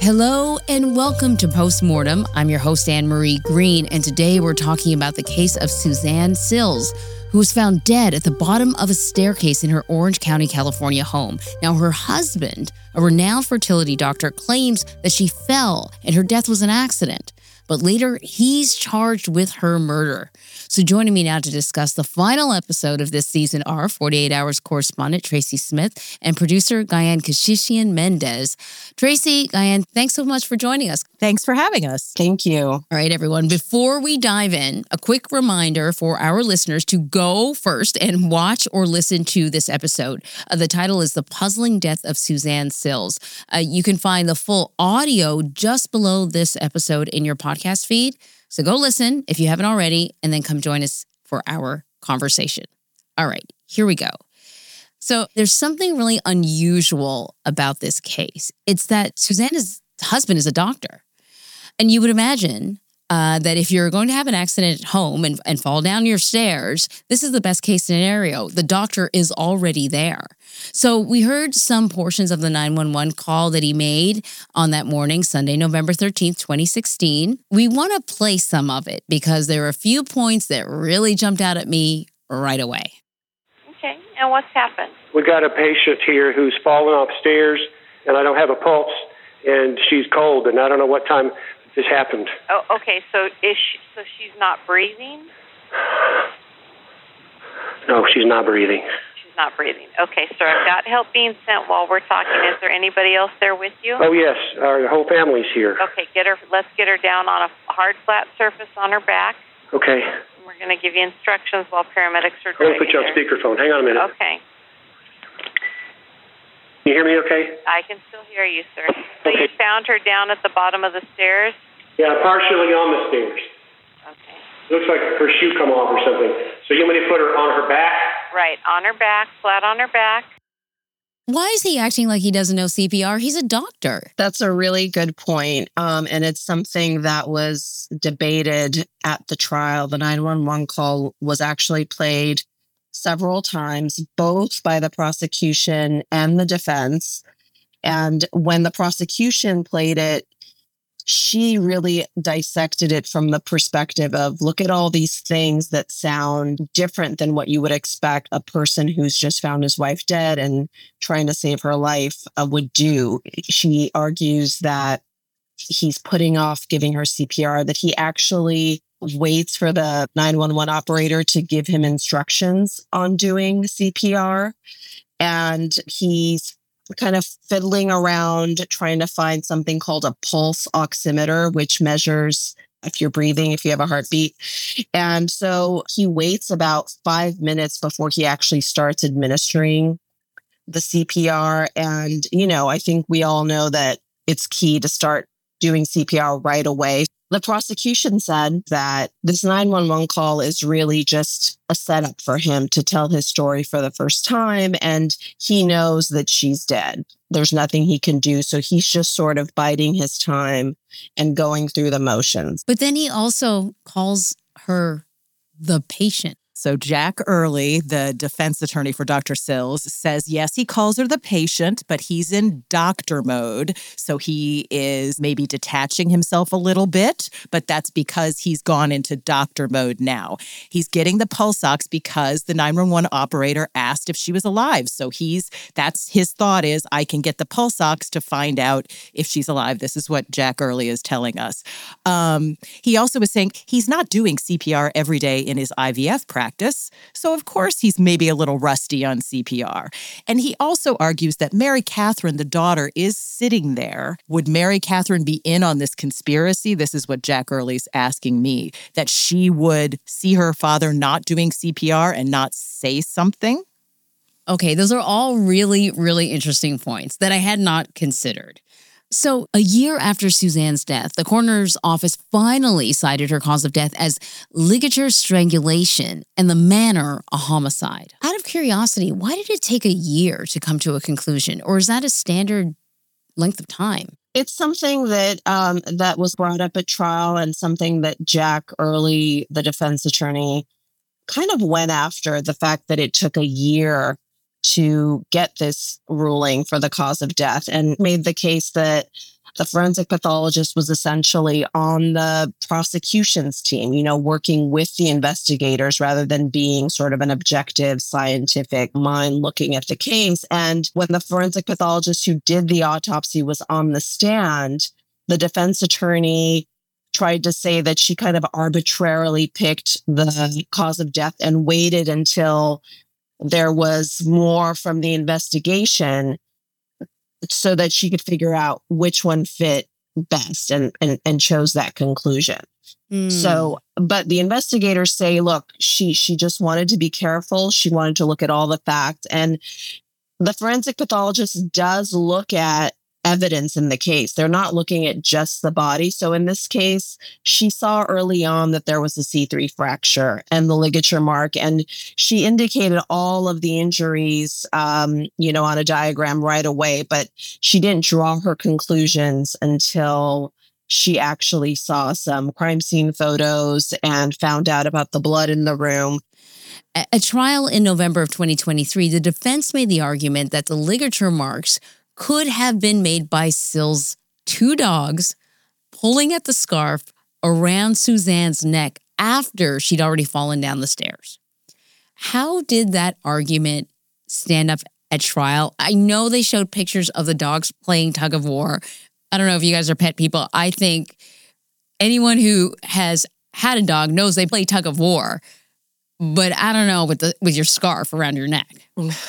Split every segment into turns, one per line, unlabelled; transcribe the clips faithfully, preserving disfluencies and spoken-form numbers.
Hello and welcome to Postmortem. I'm your host, Anne-Marie Green, and today we're talking about the case of Suzanne Sills, who was found dead at the bottom of a staircase in her Orange County, California home. Now, her husband, a renowned fertility doctor, claims that she fell and her death was an accident. But later, he's charged with her murder. So joining me now to discuss the final episode of this season are forty-eight hours correspondent Tracy Smith and producer Guyan Kashishian Mendez. Tracy, Guyan, thanks so much for joining us.
Thanks for having us.
Thank you.
All right, everyone. Before we dive in, a quick reminder for our listeners to go first and watch or listen to this episode. Uh, the title is The Puzzling Death of Suzanne Sills. Uh, you can find the full audio just below this episode in your podcast feed. So go listen if you haven't already, and then come join us for our conversation. All right, here we go. So there's something really unusual about this case. It's that Suzanne's husband is a doctor. And you would imagine uh, that if you're going to have an accident at home and, and fall down your stairs, this is the best case scenario. The doctor is already there. So we heard some portions of the nine one one call that he made on that morning, Sunday, November thirteenth, twenty sixteen. We want to play some of it because there are a few points that really jumped out at me right away.
Okay, and what's happened?
We got a patient here who's fallen off stairs, and I don't have a pulse, and she's cold, and I don't know what time this happened.
Oh, okay. So is she, so she's not breathing?
No, she's not breathing.
She's not breathing. Okay, sir. I've got help being sent while we're talking. Is there anybody else there with you?
Oh yes, our whole family's here.
Okay, get her. Let's get her down on a hard, flat surface on her back.
Okay.
We're going to give you instructions while paramedics are
I'm
driving.
going to put you on speakerphone. Hang on a minute.
Okay.
Can you hear me okay?
I can still hear you, sir. So
Okay.
you found her down at the bottom of the stairs?
Yeah, partially on the stairs.
Okay.
Looks like her shoe come off or something. So you want me to put her on her back?
Right, on her back, flat on her back.
Why is he acting like he doesn't know C P R? He's a doctor.
That's a really good point. Um, and it's something that was debated at the trial. The nine one one call was actually played several times, both by the prosecution and the defense. And when the prosecution played it, she really dissected it from the perspective of, look at all these things that sound different than what you would expect a person who's just found his wife dead and trying to save her life uh, would do. She argues that he's putting off giving her C P R, that he actually waits for the nine one one operator to give him instructions on doing C P R. And he's kind of fiddling around trying to find something called a pulse oximeter, which measures if you're breathing, if you have a heartbeat. And so he waits about five minutes before he actually starts administering the C P R. And, you know, I think we all know that it's key to start doing C P R right away. The prosecution said that this nine one one call is really just a setup for him to tell his story for the first time. And he knows that she's dead. There's nothing he can do. So he's just sort of biding his time and going through the motions.
But then he also calls her the patient.
So Jack Early, the defense attorney for Doctor Sills, says, yes, he calls her the patient, but he's in doctor mode. So he is maybe detaching himself a little bit, but that's because he's gone into doctor mode now. He's getting the pulse ox because the nine one one operator asked if she was alive. So he's, that's his thought is, I can get the pulse ox to find out if she's alive. This is what Jack Early is telling us. Um, he also was saying he's not doing C P R every day in his I V F practice. So, of course, he's maybe a little rusty on C P R. And he also argues that Mary Catherine, the daughter, is sitting there. Would Mary Catherine be in on this conspiracy? This is what Jack Early's asking me, that she would see her father not doing C P R and not say something?
Okay, those are all really, really interesting points that I had not considered. So a year after Suzanne's death, the coroner's office finally cited her cause of death as ligature strangulation and the manner a homicide. Out of curiosity, why did it take a year to come to a conclusion? Or is that a standard length of time?
It's something that um, that was brought up at trial and something that Jack Early, the defense attorney, kind of went after, the fact that it took a year to get this ruling for the cause of death, and made the case that The forensic pathologist was essentially on the prosecution's team, you know, working with the investigators rather than being sort of an objective scientific mind looking at the case. And when the forensic pathologist who did the autopsy was on the stand, the defense attorney tried to say that she kind of arbitrarily picked the cause of death and waited until there was more from the investigation so that she could figure out which one fit best and, and, and chose that conclusion. Mm. So, but the investigators say, look, she, she just wanted to be careful. She wanted to look at all the facts. And the forensic pathologist does look at evidence in the case. They're not looking at just the body. So in this case, she saw early on that there was a C three fracture and the ligature mark, and she indicated all of the injuries, um, you know, on a diagram right away, but she didn't draw her conclusions until she actually saw some crime scene photos and found out about the blood in the room.
At a trial in November of twenty twenty-three, the defense made the argument that the ligature marks could have been made by Sills' two dogs pulling at the scarf around Suzanne's neck after she'd already fallen down the stairs. How did that argument stand up at trial? I know they showed pictures of the dogs playing tug of war. I don't know if you guys are pet people. I think anyone who has had a dog knows they play tug of war. But I don't know with the with your scarf around your neck.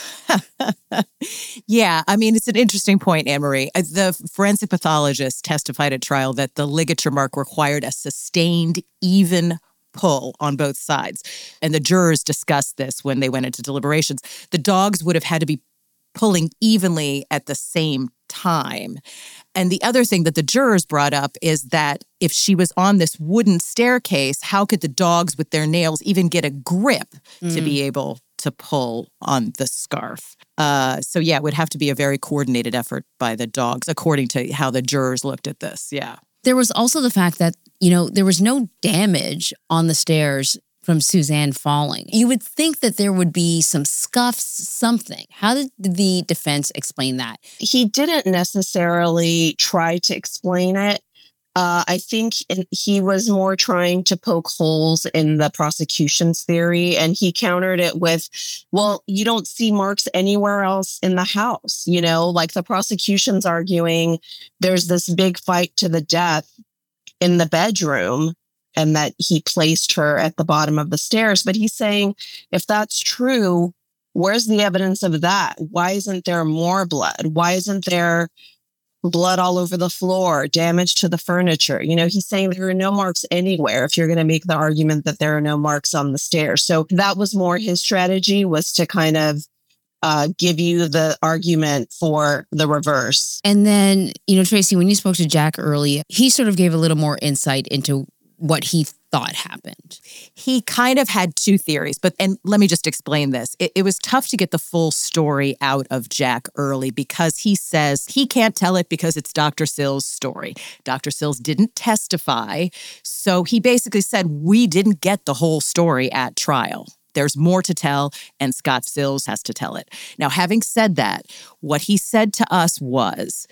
Yeah, I mean, it's an interesting point, Anne-Marie. The forensic pathologist testified at trial that the ligature mark required a sustained, even pull on both sides. And the jurors discussed this when they went into deliberations. The dogs would have had to be pulling evenly at the same time. And the other thing that the jurors brought up is that if she was on this wooden staircase, how could the dogs with their nails even get a grip mm. to be able to pull on the scarf? Uh, so, yeah, it would have to be a very coordinated effort by the dogs, according to how the jurors looked at this. Yeah.
There was also the fact that, you know, there was no damage on the stairs from Suzanne falling. You would think that there would be some scuffs, something. How did the defense explain that?
He didn't necessarily try to explain it. Uh, I think he was more trying to poke holes in the prosecution's theory, and he countered it with, well, you don't see marks anywhere else in the house. You know, like the prosecution's arguing there's this big fight to the death in the bedroom, and that he placed her at the bottom of the stairs. But he's saying, if that's true, where's the evidence of that? Why isn't there more blood? Why isn't there blood all over the floor, damage to the furniture? You know, he's saying there are no marks anywhere if you're going to make the argument that there are no marks on the stairs. So that was more his strategy, was to kind of uh, give you the argument for the reverse.
And then, you know, Tracy, when you spoke to Jack early, he sort of gave a little more insight into what he thought happened.
He kind of had two theories, but, and let me just explain this. It, it was tough to get the full story out of Jack early because he says he can't tell it because it's Doctor Sills' story. Doctor Sills didn't testify, so he basically said, we didn't get the whole story at trial. There's more to tell, and Scott Sills has to tell it. Now, having said that, what he said to us was,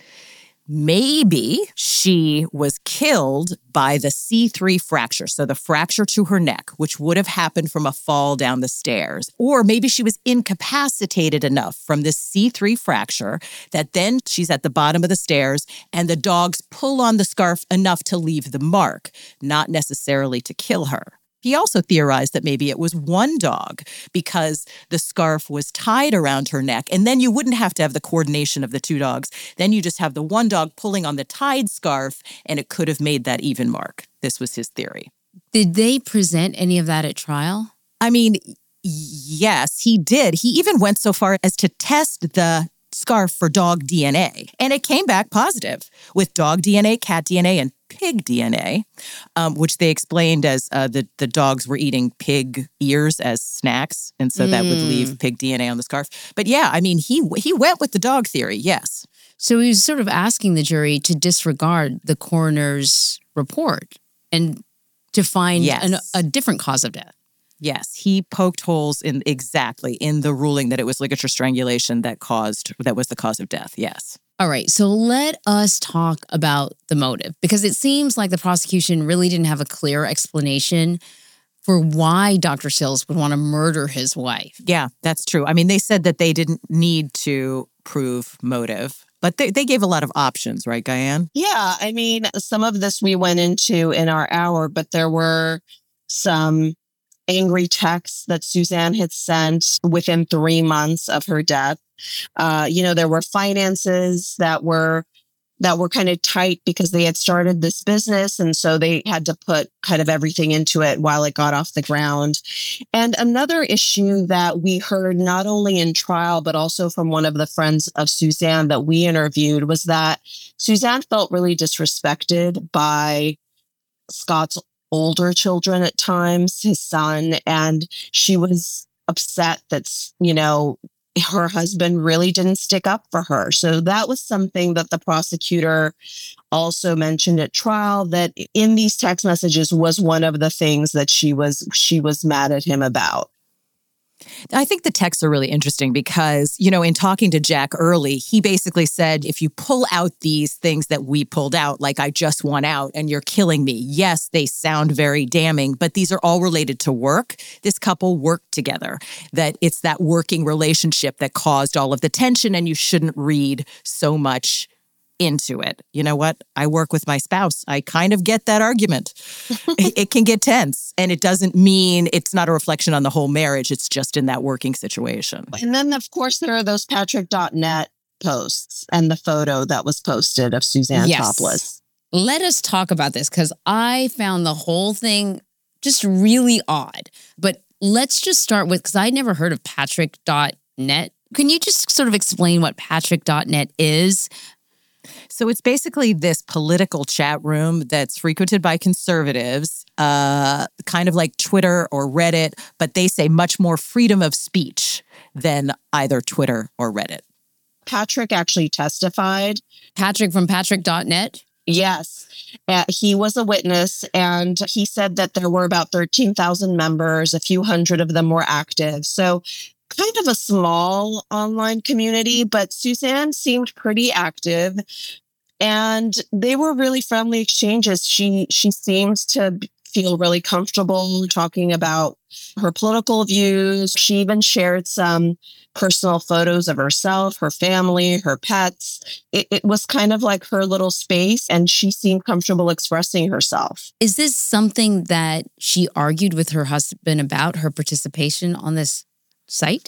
maybe she was killed by the C three fracture, so the fracture to her neck, which would have happened from a fall down the stairs. Or maybe she was incapacitated enough from this C three fracture that then she's at the bottom of the stairs and the dogs pull on the scarf enough to leave the mark, not necessarily to kill her. He also theorized that maybe it was one dog because the scarf was tied around her neck, and then you wouldn't have to have the coordination of the two dogs. Then you just have the one dog pulling on the tied scarf, and it could have made that even mark. This was his theory.
Did they present any of that at trial?
I mean, yes, he did. He even went so far as to test the scarf for dog D N A, and it came back positive with dog D N A, cat D N A, and pig D N A, um, which they explained as uh, the, the dogs were eating pig ears as snacks, and so mm. that would leave pig D N A on the scarf. But yeah, I mean, he he went with the dog theory, yes.
So he was sort of asking the jury to disregard the coroner's report and to find
yes.
an, a different cause of death.
Yes, he poked holes in exactly in the ruling that it was ligature strangulation that caused that was the cause of death. Yes.
All right, so let us talk about the motive, because it seems like the prosecution really didn't have a clear explanation for why Doctor Sills would want to murder his wife.
Yeah, that's true. I mean, they said that they didn't need to prove motive, but they, they gave a lot of options, right, Guyan?
Yeah, I mean, some of this we went into in our hour, but there were some angry texts that Suzanne had sent within three months of her death. Uh, you know, there were finances that were that were kind of tight because they had started this business. And so they had to put kind of everything into it while it got off the ground. And another issue that we heard not only in trial, but also from one of the friends of Suzanne that we interviewed was that Suzanne felt really disrespected by Scott's older children at times, his son, and she was upset that, you know, her husband really didn't stick up for her. So that was something that the prosecutor also mentioned at trial, that in these text messages was one of the things that she was she was mad at him about.
I think the texts are really interesting because, you know, in talking to Jack Early, he basically said, if you pull out these things that we pulled out, like I just want out and you're killing me. Yes, they sound very damning, but these are all related to work. This couple worked together, that it's that working relationship that caused all of the tension, and you shouldn't read so much into it. You know what? I work with my spouse. I kind of get that argument. It can get tense, and it doesn't mean it's not a reflection on the whole marriage. It's just in that working situation.
And then, of course, there are those Patrick dot net posts and the photo that was posted of Suzanne
Yes.
topless.
Let us talk about this, because I found the whole thing just really odd. But let's just start with, because I'd never heard of Patrick dot net. Can you just sort of explain what Patrick dot net is?
So it's basically this political chat room that's frequented by conservatives, uh, kind of like Twitter or Reddit, but they say much more freedom of speech than either Twitter or Reddit.
Patrick actually testified.
Patrick from Patrick dot net?
Yes, uh, he was a witness, and he said that there were about thirteen thousand members. A few hundred of them were active. So kind of a small online community, but Suzanne seemed pretty active, and they were really friendly exchanges. She she seemed to feel really comfortable talking about her political views. She even shared some personal photos of herself, her family, her pets. It, it was kind of like her little space, and she seemed comfortable expressing herself.
Is this something that she argued with her husband about, her participation on this site?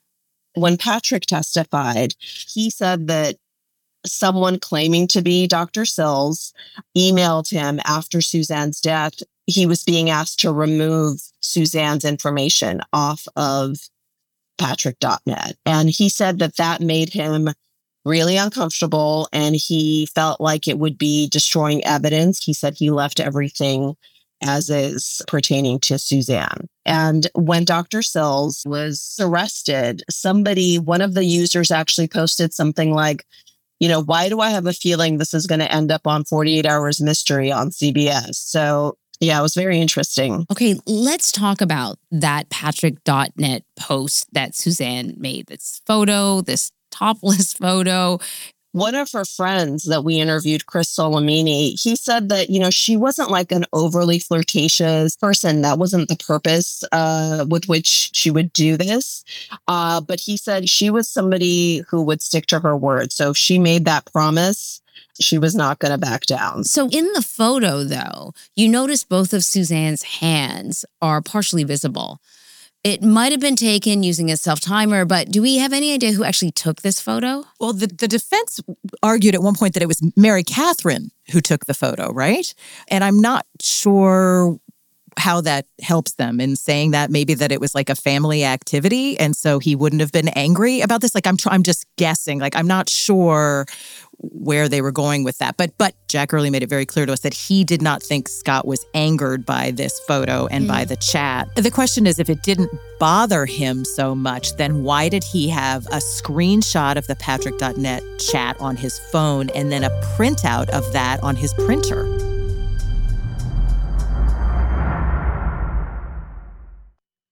When Patrick testified, he said that someone claiming to be Doctor Sills emailed him after Suzanne's death. He was being asked to remove Suzanne's information off of Patrick dot net. And he said that that made him really uncomfortable, and he felt like it would be destroying evidence. He said he left everything as is pertaining to Suzanne. And when Doctor Sills was arrested, somebody, one of the users actually posted something like, you know, why do I have a feeling this is going to end up on forty-eight hours Mystery on C B S? So yeah, it was very interesting.
Okay, let's talk about that Patrick dot net post that Suzanne made. This photo, this topless photo.
One of her friends that we interviewed, Chris Solomini, he said that, you know, she wasn't like an overly flirtatious person. That wasn't the purpose uh, with which she would do this. Uh, but he said she was somebody who would stick to her word. So if she made that promise, she was not going to back down.
So in the photo, though, you notice both of Suzanne's hands are partially visible. It might have been taken using a self-timer, but do we have any idea who actually took this photo?
Well, the, the defense argued at one point that it was Mary Catherine who took the photo, right? And I'm not sure how that helps them in saying that maybe that it was like a family activity, and so he wouldn't have been angry about this. Like I'm, tr- I'm just guessing. Like I'm not sure where they were going with that. But but Jack Early made it very clear to us that he did not think Scott was angered by this photo and mm. by the chat. The question is, if it didn't bother him so much, then why did he have a screenshot of the Patrick dot net chat on his phone and then a printout of that on his printer?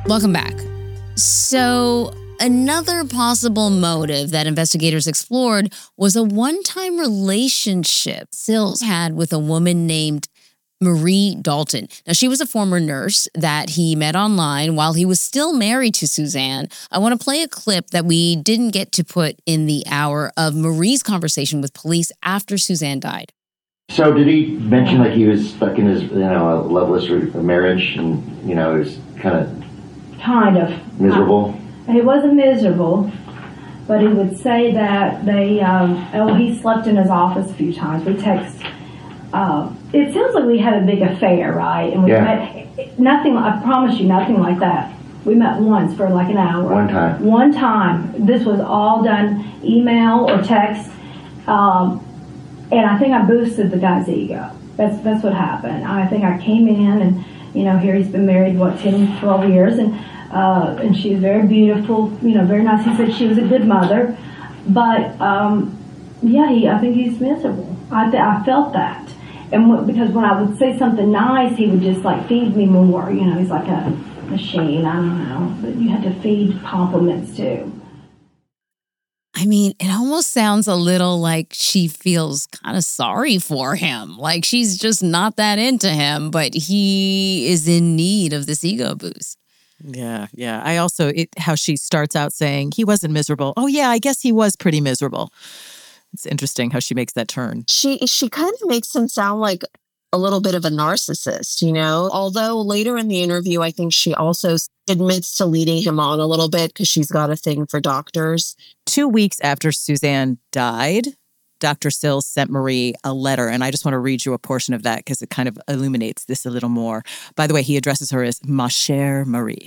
Welcome back. So, another possible motive that investigators explored was a one-time relationship Sills had with a woman named Marie Dalton. Now, she was a former nurse that he met online while he was still married to Suzanne. I want to play a clip that we didn't get to put in the hour of Marie's conversation with police after Suzanne died.
So did he mention like he was stuck in his, you know, a loveless marriage and, you know, he was kind of...
Kind of.
Miserable?
Uh, he wasn't miserable, but he would say that they, um, oh, he slept in his office a few times. We text... Uh, it sounds like we had a big affair, right? And we
yeah.
met, nothing, I promise you, nothing like that. We met once for like an hour.
One time.
One time. This was all done email or text. Um, and I think I boosted the guy's ego. That's that's what happened. I think I came in and, you know, here he's been married, what, ten, twelve years. And, uh, and she was very beautiful, you know, very nice. He said she was a good mother. But, um, yeah, he, I think he's miserable. I, th- I felt that. And w- because when I would say something nice, he would just like feed me more. You know, he's like a machine. I don't know. But you have to feed compliments too.
I mean, it almost sounds a little like she feels kind of sorry for him. Like she's just not that into him, but he is in need of this ego boost.
Yeah, yeah. I also, it, how she starts out saying, he wasn't miserable. Oh, yeah, I guess he was pretty miserable. It's interesting how she makes that turn.
She she kind of makes him sound like a little bit of a narcissist, you know? Although later in the interview, I think she also admits to leading him on a little bit because she's got a thing for doctors.
Two weeks after Suzanne died, Doctor Sills sent Marie a letter, and I just want to read you a portion of that because it kind of illuminates this a little more. By the way, he addresses her as Ma chère Marie.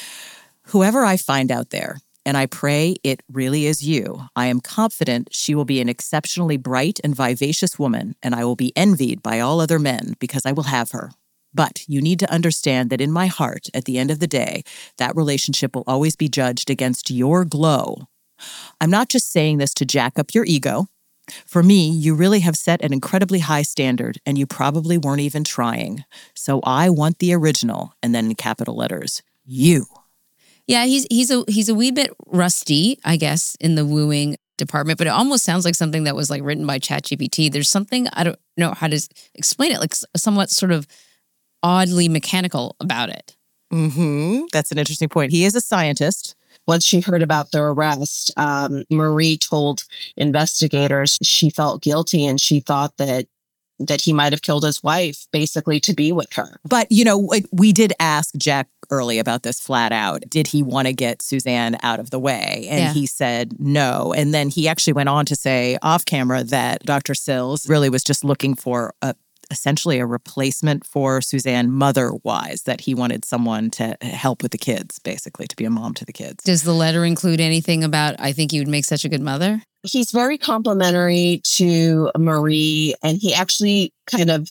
Whoever I find out there, and I pray it really is you, I am confident she will be an exceptionally bright and vivacious woman, and I will be envied by all other men because I will have her. But you need to understand that in my heart, at the end of the day, that relationship will always be judged against your glow. I'm not just saying this to jack up your ego. For me, you really have set an incredibly high standard, and you probably weren't even trying. So I want the original, and then in capital letters, you.
Yeah, he's he's a he's a wee bit rusty, I guess, in the wooing department, but it almost sounds like something that was like written by ChatGPT. There's something, I don't know how to explain it, like somewhat sort of oddly mechanical about it.
Mm-hmm. That's an interesting point. He is a scientist.
Once she heard about the arrest, um, Marie told investigators she felt guilty and she thought that that he might have killed his wife, basically to be with her.
But, you know, we did ask Jack early about this flat out. Did he want to get Suzanne out of the way? And yeah. he said no. And then he actually went on to say off camera that Doctor Sills really was just looking for a essentially a replacement for Suzanne mother-wise, that he wanted someone to help with the kids, basically, to be a mom to the kids.
Does the letter include anything about, I think you would make such a good mother?
He's very complimentary to Marie, and he actually kind of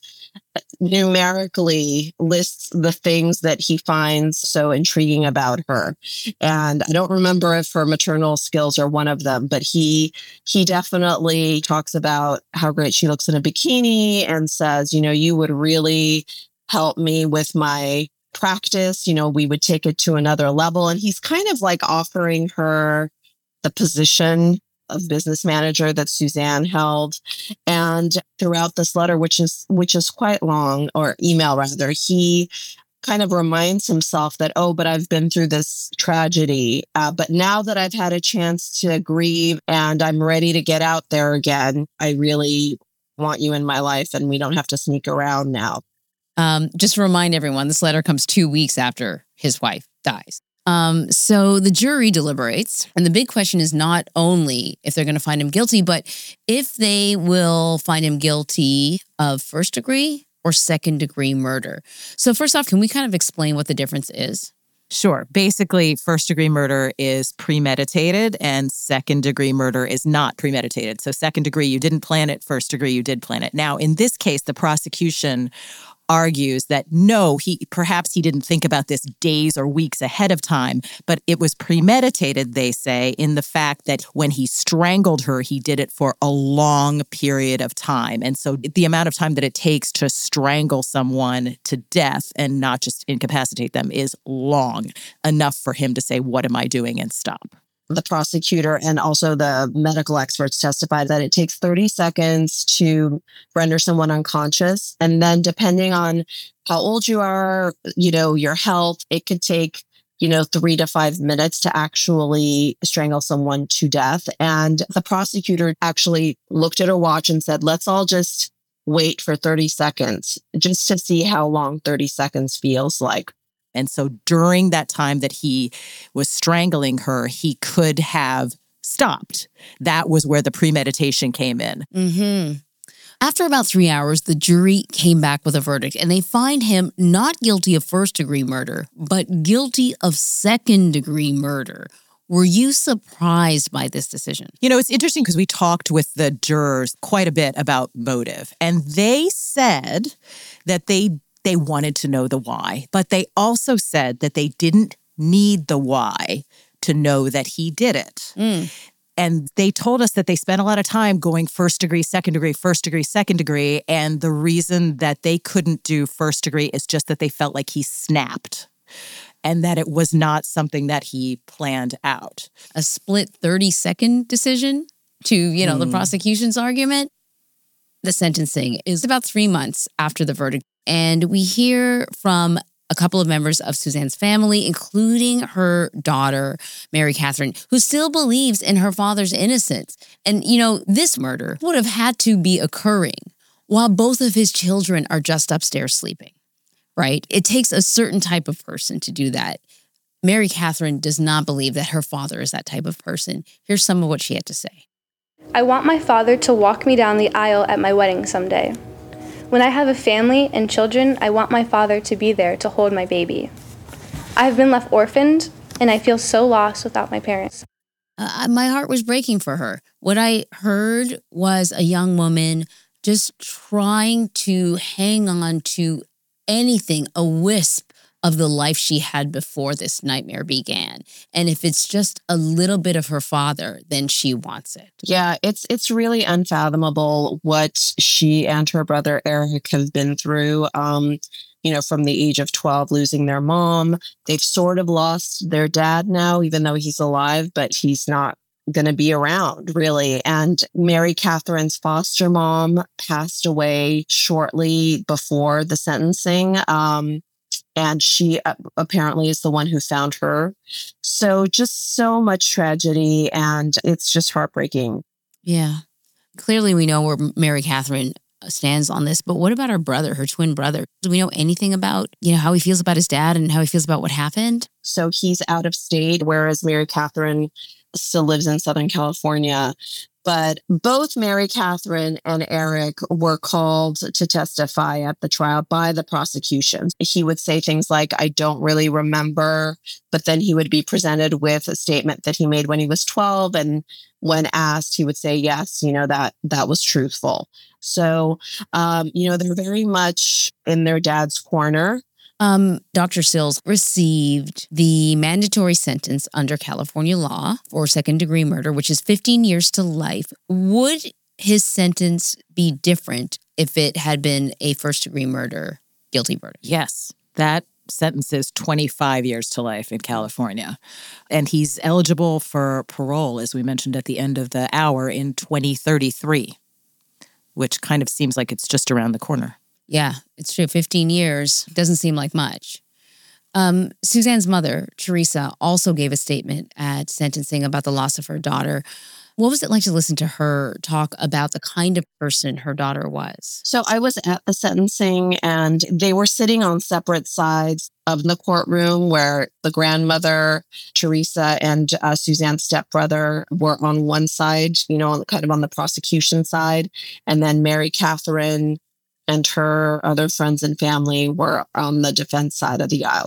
numerically lists the things that he finds so intriguing about her. And I don't remember if her maternal skills are one of them, but he he definitely talks about how great she looks in a bikini and says, you know, you would really help me with my practice. You know, we would take it to another level. And he's kind of like offering her the position of business manager that Suzanne held. And throughout this letter, which is which is quite long, or email rather, he kind of reminds himself that, oh, but I've been through this tragedy. Uh, but now that I've had a chance to grieve and I'm ready to get out there again, I really want you in my life and we don't have to sneak around now.
Um, just to remind everyone, this letter comes two weeks after his wife dies. Um, so the jury deliberates, and the big question is not only if they're going to find him guilty, but if they will find him guilty of first degree or second degree murder. So first off, can we kind of explain what the difference is?
Sure. Basically, first degree murder is premeditated and second degree murder is not premeditated. So second degree, you didn't plan it. First degree, you did plan it. Now, in this case, the prosecution argues that no, he perhaps he didn't think about this days or weeks ahead of time, but it was premeditated, they say, in the fact that when he strangled her, he did it for a long period of time. And so the amount of time that it takes to strangle someone to death and not just incapacitate them is long, enough for him to say, what am I doing, and stop.
The prosecutor and also the medical experts testified that it takes thirty seconds to render someone unconscious. And then depending on how old you are, you know, your health, it could take, you know, three to five minutes to actually strangle someone to death. And the prosecutor actually looked at her watch and said, let's all just wait for thirty seconds just to see how long thirty seconds feels like.
And so during that time that he was strangling her, he could have stopped. That was where the premeditation came in.
Mm-hmm. After about three hours, the jury came back with a verdict, and they find him not guilty of first-degree murder, but guilty of second-degree murder. Were you surprised by this decision?
You know, it's interesting because we talked with the jurors quite a bit about motive, and they said that they They wanted to know the why, but they also said that they didn't need the why to know that he did it.
Mm.
And they told us that they spent a lot of time going first degree, second degree, first degree, second degree. And the reason that they couldn't do first degree is just that they felt like he snapped and that it was not something that he planned out.
A split thirty-second decision to, you know, mm. the prosecution's argument. The sentencing is about three months after the verdict. And we hear from a couple of members of Suzanne's family, including her daughter, Mary Catherine, who still believes in her father's innocence. And, you know, this murder would have had to be occurring while both of his children are just upstairs sleeping, right? It takes a certain type of person to do that. Mary Catherine does not believe that her father is that type of person. Here's some of what she had to say.
I want my father to walk me down the aisle at my wedding someday. When I have a family and children, I want my father to be there to hold my baby. I have been left orphaned, and I feel so lost without my parents.
Uh, my heart was breaking for her. What I heard was a young woman just trying to hang on to anything, a wisp of the life she had before this nightmare began. And if it's just a little bit of her father, then she wants it.
Yeah, it's it's really unfathomable what she and her brother Eric have been through. Um, you know, from the age of twelve, losing their mom. They've sort of lost their dad now, even though he's alive, but he's not going to be around, really. And Mary Catherine's foster mom passed away shortly before the sentencing. Um, And she uh, apparently is the one who found her. So just so much tragedy, and it's just heartbreaking.
Yeah. Clearly we know where Mary Catherine stands on this, but what about her brother, her twin brother? Do we know anything about, you know, how he feels about his dad and how he feels about what happened?
So he's out of state, whereas Mary Catherine still lives in Southern California. But both Mary Catherine and Eric were called to testify at the trial by the prosecution. He would say things like, I don't really remember, but then he would be presented with a statement that he made when he was twelve. And when asked, he would say, yes, you know, that that was truthful. So, um, you know, they're very much in their dad's corner.
Um, Doctor Sills received the mandatory sentence under California law for second-degree murder, which is fifteen years to life. Would his sentence be different if it had been a first-degree murder guilty verdict?
Yes, that sentence is twenty-five years to life in California. And he's eligible for parole, as we mentioned at the end of the hour, in twenty thirty-three, which kind of seems like it's just around the corner.
Yeah, it's true. fifteen years doesn't seem like much. Um, Suzanne's mother, Teresa, also gave a statement at sentencing about the loss of her daughter. What was it like to listen to her talk about the kind of person her daughter was?
So I was at the sentencing, and they were sitting on separate sides of the courtroom where the grandmother, Teresa, and uh, Suzanne's stepbrother were on one side, you know, kind of on the prosecution side. And then Mary Catherine and her other friends and family were on the defense side of the aisle.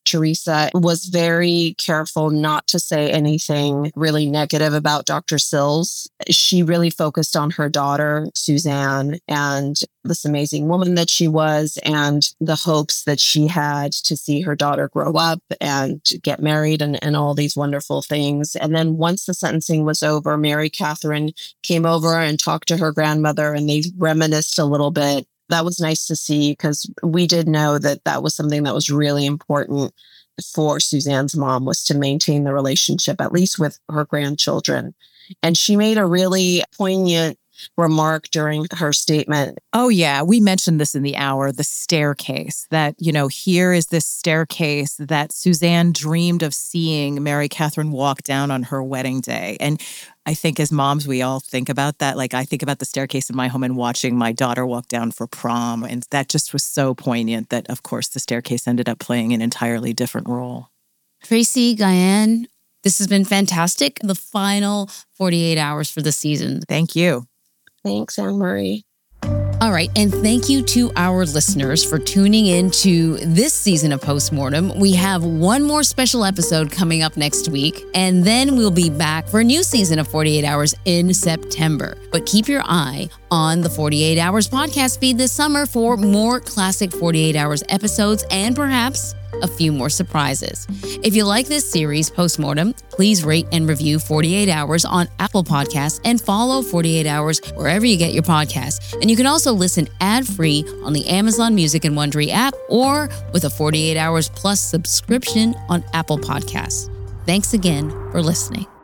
Teresa was very careful not to say anything really negative about Doctor Sills. She really focused on her daughter, Suzanne, and this amazing woman that she was, and the hopes that she had to see her daughter grow up and get married and, and all these wonderful things. And then once the sentencing was over, Mary Catherine came over and talked to her grandmother, and they reminisced a little bit. That was nice to see, because we did know that that was something that was really important for Suzanne's mom, was to maintain the relationship, at least with her grandchildren. And she made a really poignant remark during her statement.
Oh, yeah. We mentioned this in the hour, the staircase, that, you know, here is this staircase that Suzanne dreamed of seeing Mary Catherine walk down on her wedding day. And I think as moms, we all think about that. Like, I think about the staircase in my home and watching my daughter walk down for prom. And that just was so poignant that, of course, the staircase ended up playing an entirely different role.
Tracy, Guyan, this has been fantastic. The final forty-eight hours for the season.
Thank you.
Thanks, Anne-Marie.
All right, and thank you to our listeners for tuning in to this season of Postmortem. We have one more special episode coming up next week, and then we'll be back for a new season of forty-eight hours in September. But keep your eye on the forty-eight hours podcast feed this summer for more classic forty-eight hours episodes and perhaps a few more surprises. If you like this series, Postmortem, please rate and review forty-eight hours on Apple Podcasts and follow forty-eight hours wherever you get your podcasts. And you can also listen ad-free on the Amazon Music and Wondery app or with a forty-eight hours plus subscription on Apple Podcasts. Thanks again for listening.